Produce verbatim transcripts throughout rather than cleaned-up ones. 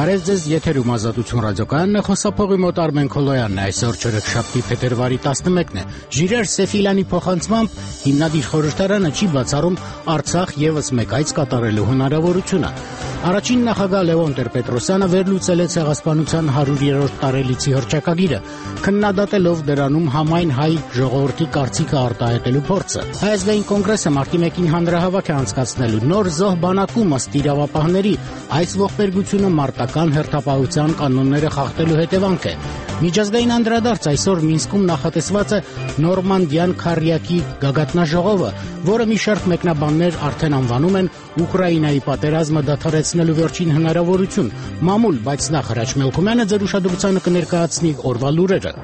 Բարև ձեզ, եթերում Ազատություն ռադիոկայանն է, խոսափողի մոտ Արմեն Քոլոյանն է, այսօր չորեքշաբթի փետրվարի տասնմեկն է։ Ժիրայր Սեֆիլյանի փոխանցմամբ հիմնադիր խորհրդարանը չի բացառում Արցախ ևս մեկ այց կատարելու հնարավորությունը։ Առաջին նախագահ Լևոն Տեր-Պետրոսյանը վերլուծել է ցեղասպանության հարյուրերորդ տարելիցի հռչակագիրը, քննադատելով դրանում համայն հայ ժողովրդի կարծիքը արտահայտելու փորձը։ Հայ ազգային կոնգրեսը մարտի մեկին հանրահավաք է անցկացնելու նոր զոհ բանակում ըստ իրավապահների, այս ողբերգությունը մարտական հերթապահության կանոնները խախտելու հետևանք է։ Միջազգային անդրադարձ այսօր Մինսկում նախատեսված է Նորմանդյան քառյակի գագաթնաժողովը, որը մի շարք մեկնաբաններ արդեն անվանում են Ուկրաինայի պատերազմը դադարեցնելու վերջին հնարավորություն։ Մամուլ, բայց նախ Հրաչ Մելքումյանը ձեր ուշադրությանը կներկայացնի օրվա լուրերը։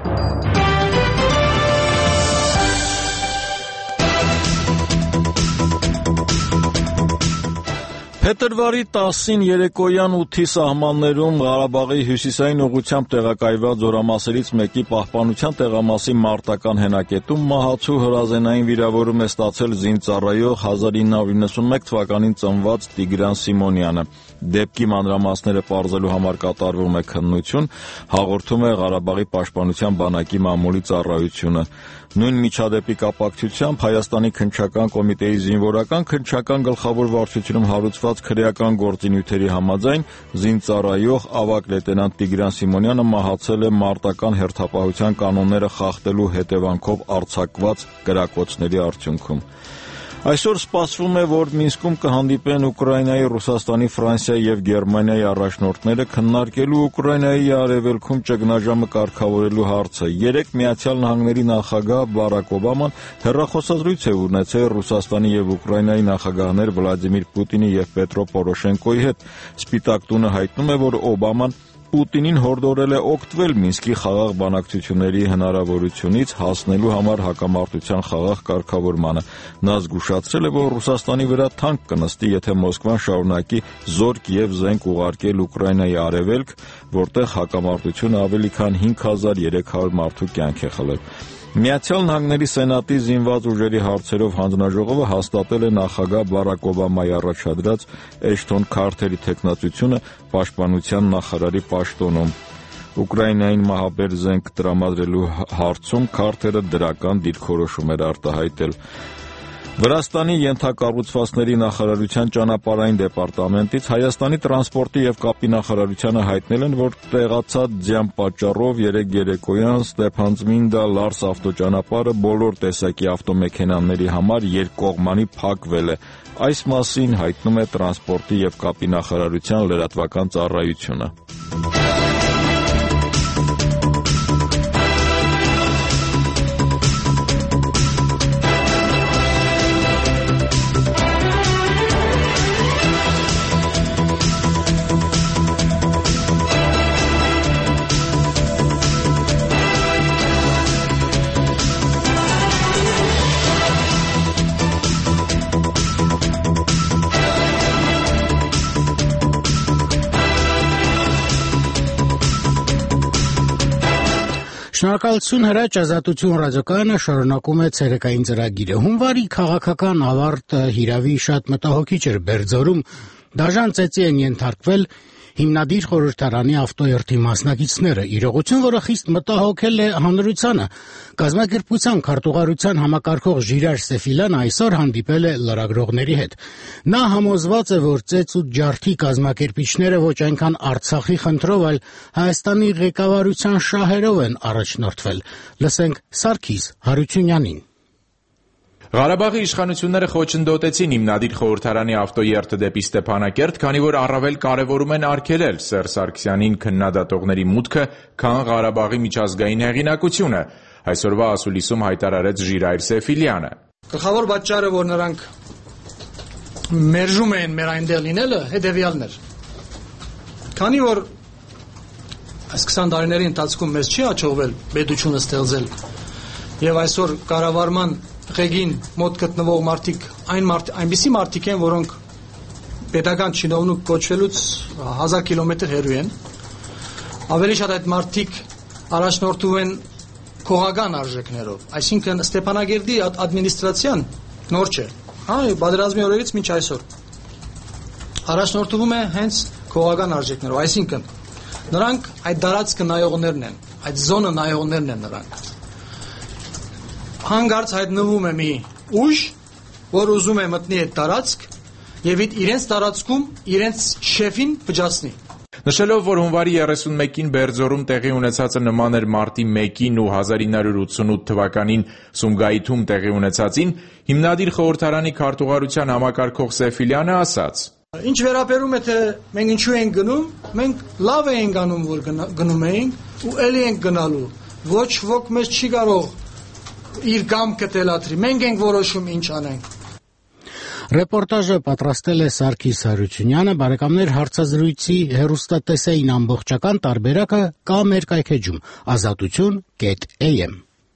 Փետրվարի տասին երեկոյան ութի սահմաններում Ղարաբաղի հյուսիսային ուղղությամբ տեղակայված զորամասերից մեկի պահպանության տեղամասի մարտական հենակետում մահացու հրազենային վիրավորում է ստացել զինծառայող հազար ինը հարյուր իննսունմեկ թվականին ծնված Տիգրան Սիմոնյանը։ Դեպքի մանրամասները պարզելու համար կատարվում է քննություն, հաղորդում է Ղարաբաղի պաշտպանության բանակի մամուլի ծառայությունը։ Նույն միջադեպի կապակցությամբ Հայաստանի քննչական կոմիտեի զինվորական քննչական գլխավոր վարչությունում հարուցված քրեական գործինյութերի համաձայն զինծառայող ավագ լեյտենանտ Տիգրան Սիմոնյանը մահացել է մարտական հերթապահության կանոնները խախտելու հետևանքով արձակված կրակոցների արդյունքում։ Այսօր սպասվում է, որ Մինսկում կհանդիպեն Ուկրաինայի, Ռուսաստանի, Ֆրանսիայի և Գերմանիայի առաջնորդները քննարկելու Ուկրաինայի արևելքում ճգնաժամը կարգավորելու հարցը։ Երեկ Միացյալ Նահանգների նախագահ Բարակ Օբաման հեռախոսազրույց է ունեցել Ռուսաստանի և Ուկրաինայի նախագահներ Վլադիմիր Պուտինի և Պետրո Պորոշենկոյի հետ։ Սպիտակ տունը հայտնում է, որ Օբաման Պուտինին հորդորել է օգտվել Մինսկի խաղաղ բանակցությունների հնարավորությունից հասնելու համար հակամարտության խաղաղ կարգավորմանը։ Նա զգուշացրել է, որ Ռուսաստանի վրա թանկ կնստի, եթե Մոսկվան շարունակի զորք և զենք ուղարկել Ուկրաինայի արևելք, որտեղ հակամարտությունը ավելի քան հինգ հազար երեք հարյուր մարդու կյանք է խլել։ Միացյալ Նահանգների Սենատի զինված ուժերի հարցերով հանձնաժողովը հաստատել է նախագահ Բարակ Օբամայի առաջադրած Էշթոն Քարթերի թեկնածությունը պաշտպանության նախարարի պաշտոնում։ Ուկրաինային մահաբեր զենք տրամադրելու հարցում Քարթերը դրական դիրքորոշում էր արտահայտել։ Վրաստանի ենթակառուցվածքների նախարարության ճանապարհային դեպարտամենտից Հայաստանի տրանսպորտի և կապի նախարարությանը հայտնել են, որ տեղացած ձյան պատճառով երեկ երեկոյան Ստեփանձմինդա Լարս ավտոճանապարհը բոլոր տեսակի ավտոմեքենաների համար երկկողմանի փակվել է։ Այս մասին հայտնում է տրանսպորտի և կապի նախարարության լրատվական ծառայությունը։ Շնորհակալություն Հրաչ, Ազատություն ռադիոկայանը շարունակում է ցերեկային ծրագիրը։ Հունվարի քաղաքական ավարտը հիրավի շատ մտահոգիչ էր Բերձորում, դաժան ծեծի են ենթարկվել հիմնադիր խորհրդարանի ավտոերթի մասնակիցները, իրողություն, որը խիստ մտահոգել է հանրությանը։ Կազմակերպության քարտուղարության համակարգող Ժիրայր Սեֆիլյանը այսօր հանդիպել է լրագրողների հետ։ Նա համոզված է, որ ծեծ ու ջարդի կազմակերպիչները ոչ այնքան Արցախի խնդրով, այլ Հայաստանի ղեկավարության շահերով են առաջնորդվել։ Լսենք Սարգիս Հարությունյանին։ Ղարաբաղի իշխանությունները խոչընդոտեցին հիմնադիր խորհրդարանի ավտոերթը դեպի Ստեփանակերտ, քանի որ առավել կարևորում են արգելել Սերժ Սարգսյանին քննադատողների մուտքը, քան Ղարաբաղի միջազգային հեղինակությունը, այսօրվա ասուլիսում հայտարարեց Ժիրայր Սեֆիլյանը։ Գլխավոր պատճառը, որ նրանք մերժում են մեր այնտեղ լինելը, հետևյալն էր։ Քանի որ այս քսան տարիների ընթացքում մեզ չի հաջողվել պետությունը ստեղծել, եւ այսօր կառավարման ղեկին մոտ գտնվող մարդիկ այն մարդ, այնպիսի մարդիկ են, որոնք պետական չինովնիկ կոչվելուց հազար կիլոմետր հեռու են, ավելի շատ այդ մարդիկ առաջնորդում են քողական արժեքներով, այսինքն Ստեփանագերդի ադմինիստրացիան նոր չէ, հա, պատերազմի օրերից մինչ այսօր առաջնորդվում է հենց քողական արժեքներով, այսինքն նրանք այդ դարածքը նայողներն են, այդ զոնը նայողներն են նրանք։ Հանգարց հայտնվում է մի ուժ, որ ուզում է մտնի այդ դարածք եւ իրենց դարածքում իրենց շեֆին փճացնի։ Նշելով, որ հունվարի երեսունմեկին Բերձորում տեղի ունեցածը նման էր մարտի մեկին ու հազար ինը հարյուր ութսունութ թվականին Սումգայիթում տեղի ունեցածին, հիմնադիր խորհրդարանի քարտուղարության համակարգող Սեֆիլյանը ասաց. Ինչ վերաբերում է թե մենք ինչու ենք գնում, մենք լավ ենք անում, որ գնում էինք ու ելի ենք գնալու։ Ոչ ոք մեզ չի կարող իր կամքը թելադրի։ Մենք ենք որոշում ինչ անենք։ Ռեպորտաժը պատրաստել է Սարգիս Հարությունյանը, բարեկամներ, հարցազրույցի հեռուստատեսային ամբողջական տարբերակը կա մեր կայքեջում ազատություն կետ էյ էմ։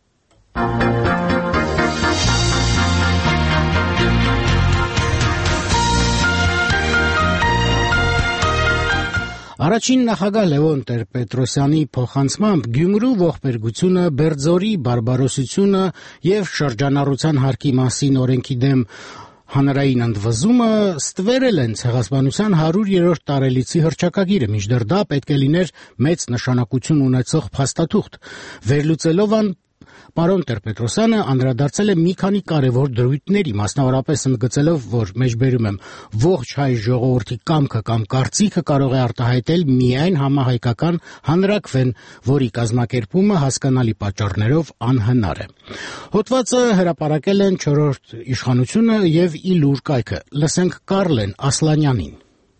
Առաջին նախագահ Լևոն Տեր-Պետրոսյանի փոխանցմամբ Գյումրու ողբերգությունը, Բերձորի բարբարոսությունը եւ շրջանառության հարկի մասին օրենքի դեմ հանրային ընդվզումը ստվերել են ցեղասպանության հարյուրերորդ տարելիցի հռչակագիրը, մինչդեռ դա պետք է լիներ մեծ նշանակություն ունեցող փաստաթուղթ։ Վերլուծելով ան Պարոն Տեր-Պետրոսյանը անդրադարձել է մի քանի կարևոր դրույթների, մասնավորապես ընդգծելով, որ մեջբերում եմ ողջ հայ ժողովրդի կամքը կամ կարծիքը կարող է արտահայտել միայն համահայկական հանրաքվեն, որի կազմակերպումը հասկանալի պատճառներով անհնար է։ Հոդվածը հրապարակել են չորրորդ իշխանությունը եւ Իլուր կայքը։ Լսենք Կարլեն Ասլանյանին։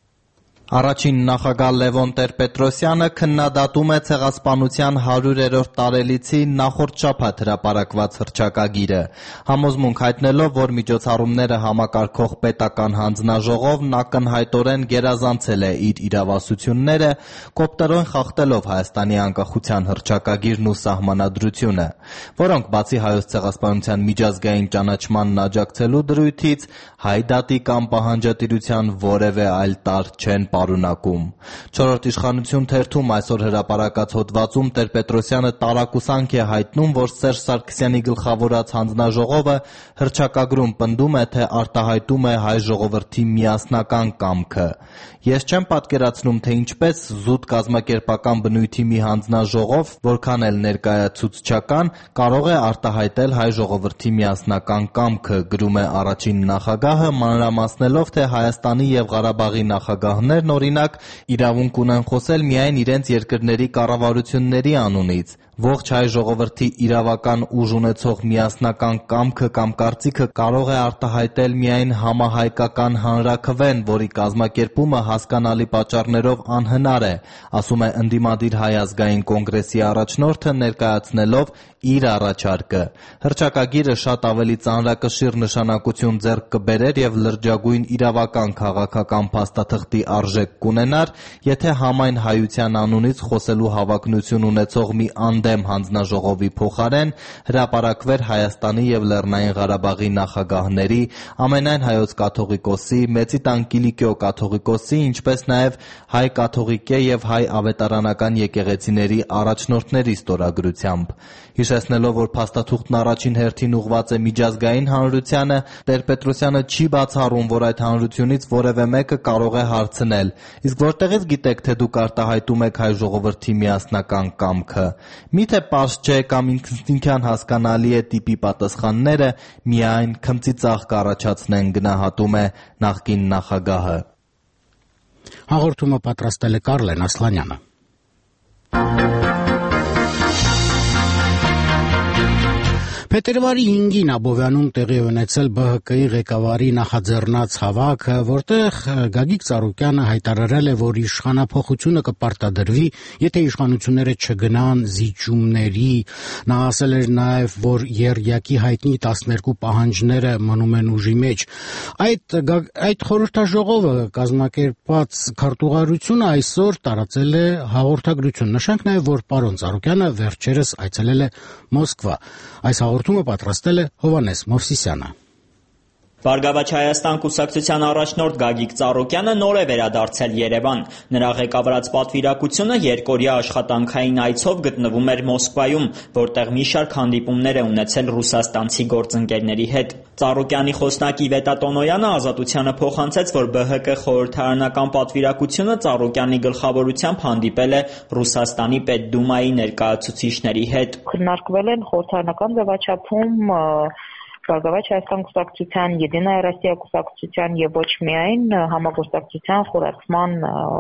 Առաջին նախագահ Լևոն Տեր-Պետրոսյանը քննադատում է ցեղասպանության հարյուրերորդ տարելիցի նախորդ շաբաթ հրապարակված հռչակագիրը, համոզմունք հայտնելով, որ միջոցառումները համակարգող պետական հանձնաժողովն ակնհայտորեն գերազանցել է իր իրավասությունները, կոպտերոն խախտելով Հայաստանի անկախության հռչակագիրն ու սահմանադրությունը, որոնք բացի հայոց ցեղասպանության միջազգային ճանաչմանն աջակցելու դրույթից, հայ դատի կամ պահանջատիրության որևէ այլ տար չեն պարունակում։ Չորրորդ իշխանություն թերթում այսօր հրապարակած հոդվածում Տեր-Պետրոսյանը տարակուսանք է հայտնում, որ Սերժ Սարգսյանի գլխավորած հանձնաժողովը հռչակագրում պնդում է, թե արտահայտում է հայ ժողովրդի միասնական կամքը։ Ես չեմ պատկերացնում, թե ինչպես զուտ կազմակերպական բնույթի մի հանձնաժողով, որքան էլ ներկայացուցչական, կարող է արտահայտել հայ ժողովրդի միասնական կամքը, գրում է առաջին նախագահը, մանրամասնելով, թե Հայաստանի եւ Ղարաբաղի նախագահներն օրինակ իրավունք ունեն խոսել միայն իրենց երկրների կառավարությունների անունից։ Ողջ հայ ժողովրդի իրավական ուժ ունեցող միասնական կամքը կամ կարծիքը կարող է արտահայտել միայն համահայկական հանրաքվեն, որի կազմակերպումը հասկանալի պատճառներով անհնար է, ասում է ընդդիմադիր Հայ ազգային կոնգրեսի առաջնորդը, ներկայացնելով իր առաջարկը։ Հռչակագիրը շատ ավելի ծանրակշիռ նշանակություն ձեռք կբերեր եւ լրջագույն իրավական քաղաքական փաստաթղթի արժեք կունենար, եթե համայն հայության անունից խոսելու հավակնություն ունեցող մի անդեմ հանձնաժողովի փոխարեն հրապարակվեր Հայաստանի եւ Լեռնային Ղարաբաղի նախագահների, ամենայն հայոց կաթողիկոսի, Մեծի տան Կիլիկիո կաթողիկոսի, ինչպես նաեւ հայ կաթողիկե եւ հայ ավետարանական եկեղեցիների առաջնորդների ստորագրությամբ։ Հիշեցնելով, որ փաստաթուղթն առաջին հերթին ուղղված է միջազգային հանրությանը, Տեր-Պետրոսյանը չի բացառում, որ այդ հանրությունից որևէ մեկը կարող է հարցնել. իսկ որտեղից գիտեք, թե դուք արտահայտում եք հայ ժողովրդի միասնական կամքը։ Միթե պարզ չէ կամ ինքնին հասկանալի է տիպի պատասխանները միայն քմծիծաղ կառաջացնեն, գնահատում է նախկին նախագահը։ Հաղորդումը պատրաստել է Կարլեն Ասլանյանը։ Փետրվարի հինգին Աբովյանում տեղի ունեցել Բ Հ Կ-ի ղեկավարի նախաձեռնած հավաքը, որտեղ Գագիկ Ծառուկյանը հայտարարել է, որ իշխանափոխությունը կպարտադրվի, եթե իշխանությունները չգնան զիջումների։ Նա ասել էր նաև, որ եռյակի հայտնի տասներկու պահանջները մնում են ուժի մեջ։ Այդ այդ խորհրդաժողովը կազմակերպած քարտուղարությունը այսօր տարածել է հաղորդագրություն։ Նշենք նաև, որ պարոն Ծառուկյանը վերջերս այցելել է Մոսկվա։ Այս հաղորդումը պատրաստել է Հովհաննես Մովսիսյանը։ Բարգավաճ Հայաստան կուսակցության առաջնորդ Գագիկ Ծառուկյանը նոր է վերադարձել Երևան։ Նրա ղեկավարած պատվիրակությունը երկօրյա աշխատանքային այցով գտնվում էր Մոսկվայում, որտեղ մի շարք հանդիպումներ է ունեցել ռուսաստանցի գործընկերների հետ։ Ծառուկյանի խոսնակ Իվետա Տոնոյանը Ազատությանը փոխանցեց, որ Բ Հ Կ խորհրդարանական պատվիրակությունը Ծառուկյանի գլխավորությամբ հանդիպել է Ռուսաստանի Պետդումայի ներկայացուցիչների հետ։ Քննարկվել են խորհրդարանական ձևաչափում Բարգավաճ Հայաստան կուսակցության, Եդինայա Ռոսիա կուսակցության եւ ոչ միայն համագործակցության խորացման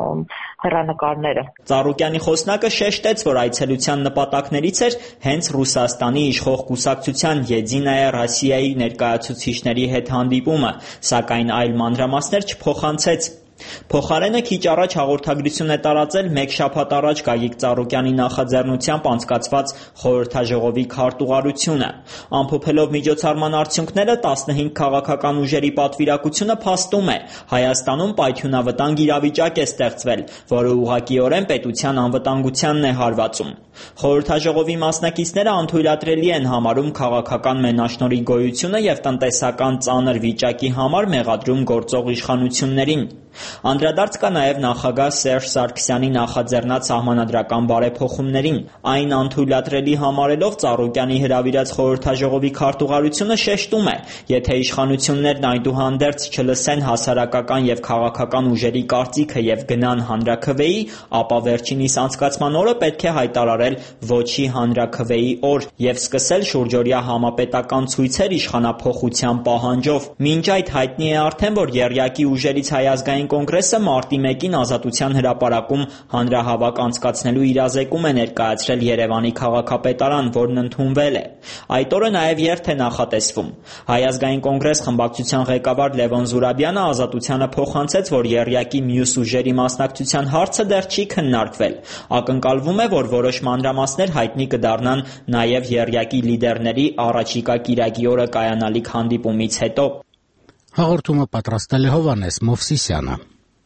հեռանկարները։ Ծառուկյանի խոսնակը շեշտեց, որ այցելության նպատակներից էր հենց Ռուսաստանի իշխող կուսակցության Եդինայա Ռոսիայի ներկայացուցիչների հետ հանդիպումը, սակայն այլ մանրամասներ չփոխանցեց։ Փոխարենը քիչ առաջ հաղորդագրություն է տարածել մեկ շաբաթ առաջ Գագիկ Ծառուկյանի նախաձեռնությամբ անցկացված խորհրդաժողովի քարտուղարությունը։ Ամփոփելով միջոցառման արդյունքները, տասնհինգ քաղաքական ուժերի պատվիրակությունը փաստում է՝ Հայաստանում պայթյունավտանգ իրավիճակ է ստեղծվել, որը ուղղակիորեն պետության անվտանգությանն է հարվածում։ Խորհրդաժողովի մասնակիցները անթույլատրելի են համարում քաղաքական մենաշնորհի գոյությունը եւ տնտեսական ծանր վիճակի համար մեղադրում գործող իշխանություններին։ Անդրադարձ կա նաև նախագահ Սերժ Սարգսյանի նախաձեռնած սահմանադրական բարեփոխումներին։ Այն անթույլատրելի համարելով Ծառուկյանի հրավիրած խորհրդաժողովի քարտուղարությունը շեշտում է, եթե իշխանություններն այդուհանդերձ չլսեն հասարակական եւ քաղաքական ուժերի կարծիքը եւ գնան հանրաքվեի, ապա վերջինիս անցկացման օրը պետք է հայտարարել ոչի հանրաքվեի օր եւ սկսել շուրջօրյա համապետական ցույցեր իշխանափոխության պահանջով։ Մինչ այդ հայտնի է արդեն, որ եռյակի ուժերից Հայ ազգային կոնգրեսը մարտի մեկին Ազատության հրապարակում հանրահավաք անցկացնելու իրազեկում է ներկայացրել Երևանի քաղաքապետարան, որն ընդունվել է։ Այդ օրը նաև երթ է նախատեսվում։ Հայ ազգային կոնգրես խմբակցության ղեկավար Լևոն Զուրաբյանը Ազատությանը փոխանցեց, որ եռյակի մյուս ուժերի մասնակցության հարցը դեռ չի քննարկվել։ Ակնկալվում է, որ որոշ մանրամասներ հայտնի կդառնան նաև եռյակի լիդերների առաջիկա կիրակի օրը կայանալիք հանդիպումից հետո։ Հաղորդումը պատրաստել է Հովհաննես Մովսիսյանը։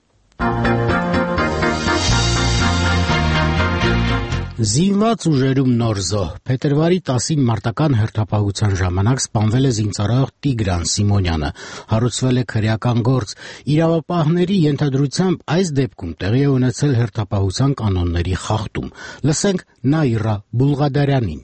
Զինված ուժերում նոր զոհ։ Փետրվարի տասին մարտական հերթապահության ժամանակ սպանվել է զինծառայող Տիգրան Սիմոնյանը։ Հարուցվել է քրեական գործ։ Իրավապահների ենթադրությամբ այս դեպքում տեղի է ունեցել հերթապահության կանոնների խախտում։ Լսենք Նաիրա Բուլղադարյանին։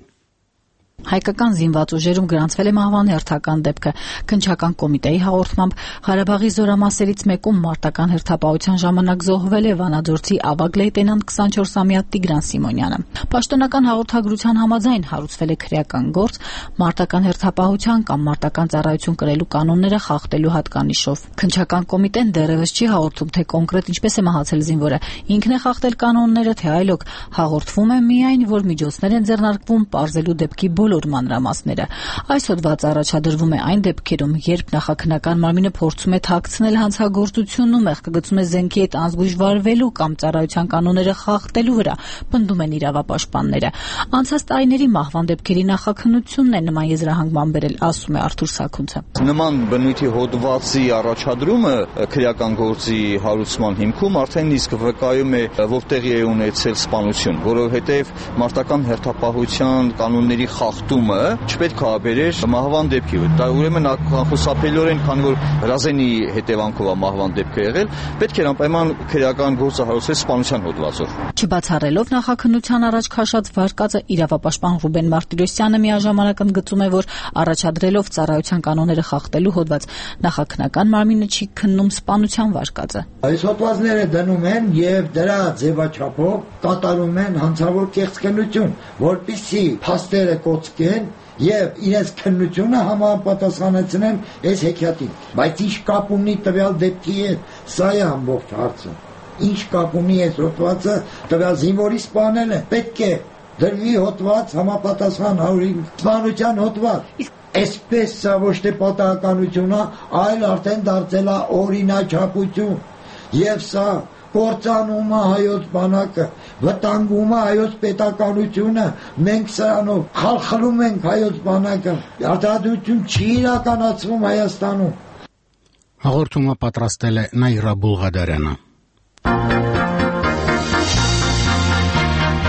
Հայկական զինված ուժերում գրանցվել է մահվան հերթական դեպքը։ Քննչական կոմիտեի հաղորդմամբ Ղարաբաղի զորամասերից մեկում մարտական հերթապահության ժամանակ զոհվել է Վանաձորցի ավագ լեյտենանտ քսանչորսամյա Տիգրան Սիմոնյանը։ Պաշտոնական հաղորդագրության համաձայն հարուցվել է քրեական գործ մարտական հերթապահության կամ մարտական ծառայություն կրելու կանոնները խախտելու հատկանիշով։ Քննչական կոմիտեն դեռևս չի հաղորդում, թե կոնկրետ ինչպես է մահացել զինվորը, ինքն է խախտել կանոնները, թե այլոք։ Հաղորդվում է միայն, որ միջոցներ են ձեռնարկվում պարզելու դեպքի բոլոր մանրամասները։ Այս հոդվածը առաջադրվում է այն դեպքերում, երբ նախաքննական մարմինը փորձում է թաքցնել հանցագործությունն ու մեղքագծում է զենքի հետ անզգույշ վարվելու կամ ծառայության կանոնները խախտելու վրա, պնդում են իրավապաշտպանները։ Անցած տարիների մահվան դեպքերի նախաքննությունն է նման եզրահանգման բերել, ասում է Արթուր Սաքունցը։ Նման բնույթի հոդվածի առաջադրումը քրեական գործի հարուցման հիմքում արդեն իսկ վկայում է, որ տեղի է ունեցել սպանություն, որովհետև մարտական հերթապահության կանոնների խախտումը չպետք է բերեր մահվան դեպքի։ Դա ուրեմն անխուսափելիորեն, քանի որ հրազենի հետևանքով է մահվան դեպքը եղել, պետք է անպայման քրեական գործը հարուցել սպանության հոդվածով։ Չբացառելով նախաքննության առաջ քաշած վարկածը, իրավապաշտպան Ռուբեն Մարտիրոսյանը միաժամանակ ընդգծում է, որ առաջադրելով ծառայության կանոնները խախտելու հոդված, նախաքննական մարմինը չի քննում սպանության վարկածը։ Այս հոդվածները դնում են եւ դրա ձևաչափով կատարում են հանցավոր կեղծքնություն, որպեսզի փաստերը կոծկեն եւ իրենց քննությունը համապատասխանեցնեն այս հեքիաթին։ Բայց ինչ կապ ունի տվյալ դեպքի հետ, սա է ամբողջ հարցը։ Ինչ կապ ունի այս հոդվածը տվյալ զինվորի սպանել է, պետք է դրվի հոդված համապատասխան հարյուրին սպանության հոդված։ Այսպես սա ոչ թե պատահականություն է, այլ արդեն դարձել է օրինաչափություն։ Եվ սա կործանում է հայոց բանակը, վտանգում է հայոց պետականությունը, մենք սրանով խալխլում ենք հայոց բանակը, արտադրություն չի իրականացվում Հայաստանում։ Հաղորդումը պատրաստել է Նաիրա Բուլղադարյանը։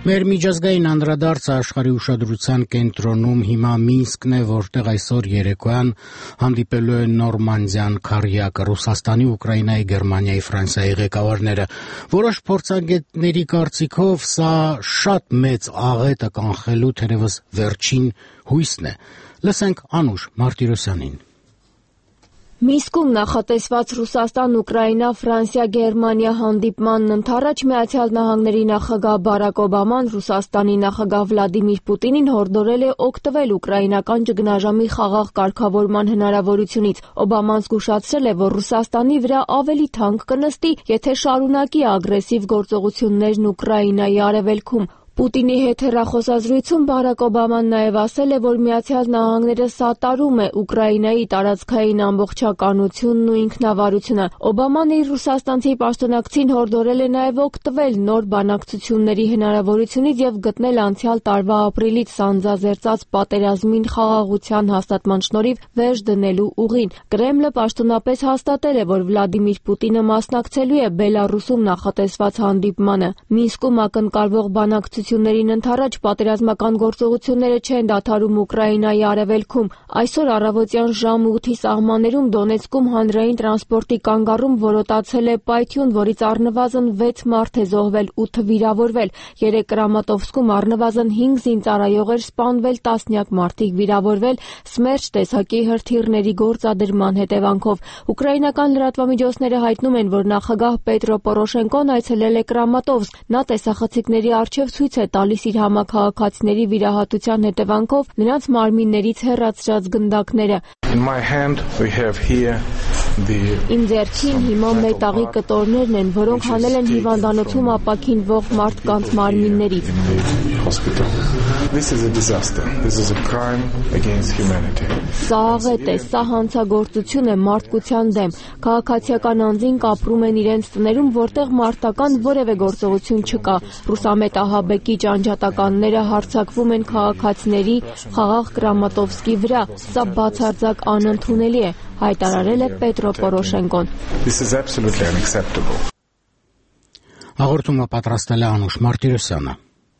Մեր միջազգային անդրադարձը աշխարհի ուշադրության կենտրոնում հիմա Մինսկն է, որտեղ այսօր երեկոյան հանդիպելու են Նորմանդիան քառյակը Ռուսաստանի, Ուկրաինայի, Գերմանիայի, Ֆրանսիայի ղեկավարները։ Որոշ փորձագետների կարծիքով սա շատ մեծ աղետ է կանխելու թերևս վերջին հույսն է։ Լսենք Անուշ Մարտիրոսյանին։ Մինսկում նախատեսված Ռուսաստան-Ուկրաինա, Ֆրանսիա-Գերմանիա հանդիպմանն ընդառաջ Միացյալ Նահանգների նախագահ Բարակ Օբաման Ռուսաստանի նախագահ Վլադիմիր Պուտինին հորդորել է օգտվել ուկրաինական ճգնաժամի խաղաղ կարգավորման հնարավորությունից։ Օբաման զգուշացրել է, որ Ռուսաստանի վրա ավելի թանկ կնստի, եթե շարունակի ագրեսիվ գործողություններն Ուկրաինայի արևելքում։ Պուտինի հետ հեռախոսազրույցում Բարակ Օբաման նաև ասել է, որ Միացյալ Նահանգները սատարում է Ուկրաինայի տարածքային ամբողջականությունն ու ինքնավարությունը։ Օբաման իր ռուսաստանցի պաշտոնակցին հորդորել է նաև օգտվել նոր բանակցությունների հնարավորությունից եւ գտնել անցյալ տարվա ապրիլից սանձազերծած պատերազմին խաղաղության հաստատման շնորհիվ վերջ դնելու ուղին։ Կրեմլը պաշտոնապես հաստատել է, որ Վլադիմիր Պուտինը մասնակցելու է Բելարուսում նախատեսված հանդիպմանը։ Մինսկում ակնկալվող բանակցությունները Ներին ընդառաջ պատերազմական գործողությունները չեն դադարում Ուկրաինայի արևելքում։ Այսօր առավոտյան ժամը ութի սահմաններում Դոնեցկում հանրային տրանսպորտի կանգառում որոտացել է պայթյուն, որից առնվազն վեց մարդ է զոհվել, ութը վիրավորվել։ Երեկ Կրամատովսկում առնվազն հինգ զինծառայողեր սպանվել, տասնյակ մարդիկ վիրավորվել Սմերչ տեսակի հրթիռների գործադրման հետևանքով։ Ուկրաինական լրատվամիջոցները հայտնում են, որ նախագահ Պետրո Պորոշենկոն այցելել է Կրամատովսկ։ Նա տեսախցիկների առջև ցույց է տալիս իր համաքաղաքացիների վիրահատության հետևանքով նրանց մարմիններից հեռացրած գնդակները։ Իմ ձեռքին հիմա մետաղի կտորներն են, որոնք հանել են հիվանդանոցում ապաքինվող մարդկանց մարմիններից։ Սա աղետ է, սա հանցագործություն է մարդկության դեմ։ Քաղաքացիական անձինք ապրում են իրենց տներում, որտեղ մարտական որևէ գործողություն չկա։ Ռուսամետահաբեկի ճանճատականները հարձակվում են քաղաքացիների խաղաղ Կրամատովսկի վրա։ Սա բացարձակ անընդունելի է, հայտարարել է Պետրո Պորոշենկոն։ Հաղորդումը պատրաստել է Անուշ Մարտիրոսյանը։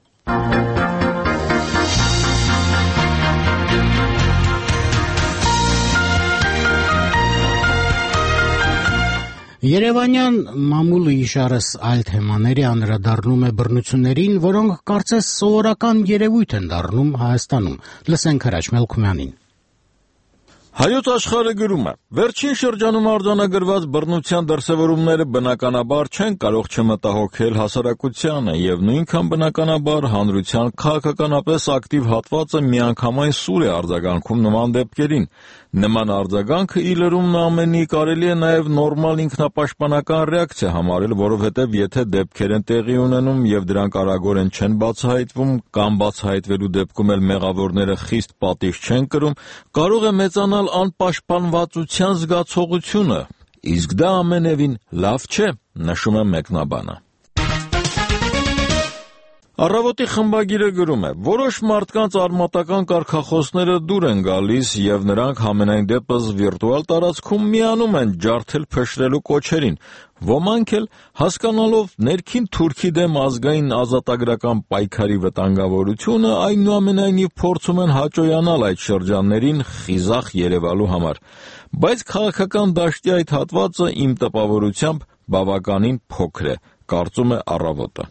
Երևանյան մամուլը իշարս այլ թեմաների անդրադառնում է բռնություններին, որոնք կարծես սովորական երևույթ են դառնում Հայաստանում։ Լսենք Հրաչ Մելքումյանին։ Հայոց աշխարհը գրում է. Վերջին շրջանում արձանագրված բռնության դրսևորումները բնականաբար չեն կարող չմտահոգել հասարակությանը եւ նույնքան բնականաբար հանրության քաղաքականապես ակտիվ հատվածը միանգամայն սուր է արձագանքում նման դեպքերին։ Նման արձագանքը ի լրումն ամենի կարելի է նաև նորմալ ինքնապաշտպանական ռեակցիա համարել, որովհետև եթե դեպքեր են տեղի ունենում եւ դրանք արագորեն չեն բացահայտվում կամ բացահայտվելու դեպքում էլ մեղավորները խիստ պատիժ չեն կրում, կարող է մեծանալ անպաշտպանվածության զգացողությունը, իսկ դա ամենևին լավ չէ, նշում է մեկնաբանը։ Առավոտի խմբագիրը գրում է. որոշ մարդկանց արմատական կարգախոսները դուր են գալիս եւ նրանք համենայն դեպս վիրտուալ տարածքում միանում են ջարդել փշրելու կոչերին։ Ոմանք էլ հասկանալով ներքին Թուրքի դեմ ազգային ազատագրական պայքարի վտանգավորությունը, այնուամենայնիվ փորձում են հաճոյանալ այդ շրջաններին խիզախ երևալու համար։ Բայց քաղաքական դաշտի այդ հատվածը իմ տպավորությամբ բավականին փոքր է, կարծում է Առավոտը։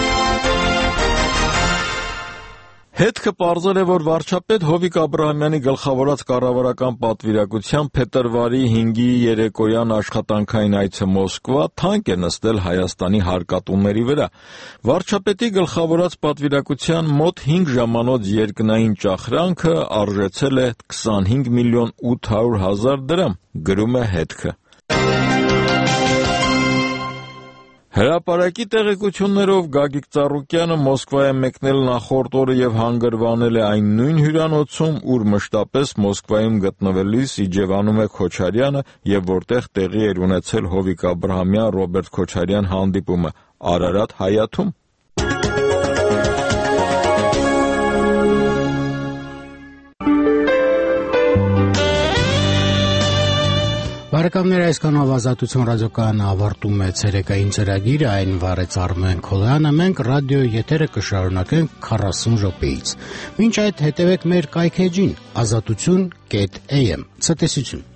Հետքը պարզել է, որ վարչապետ Հովիկ Աբրահամյանի գլխավորած կառավարական պատվիրակությամբ փետրվարի հինգի երեկոյան աշխատանքային այցը Մոսկվա թանկ է նստել Հայաստանի հարկատուների վրա։ Վարչապետի գլխավորած պատվիրակության մոտ հինգ ժամանոց երկնային ճախրանքը արժեցել է քսանհինգ միլիոն ութ հարյուր հազար դրամ, գրում է Հետքը։ Հրապարակի տեղեկություններով Գագիկ Ծառուկյանը Մոսկվա է մեկնել նախորդ օրը եւ հանգրվանել է այն նույն հյուրանոցում, ուր մշտապես Մոսկվայում գտնվելիս իջևանում է Քոչարյանը եւ որտեղ տեղի էր ունեցել Հովիկ Աբրահամյան Ռոբերտ Քոչարյան հանդիպումը Արարատ Հայաթում։ Բարեկամներ, այսքանով Ազատություն ռադիոկայանը ավարտում է ցերեկային ծրագիրը, այն վարեց Արմեն Քոլյանը, մենք ռադիո եթերը կշարունակենք քառասուն րոպեից։ Մինչ այդ հետևեք մեր կայքեջին ազատություն կետ էյ էմ։ Ցտեսություն։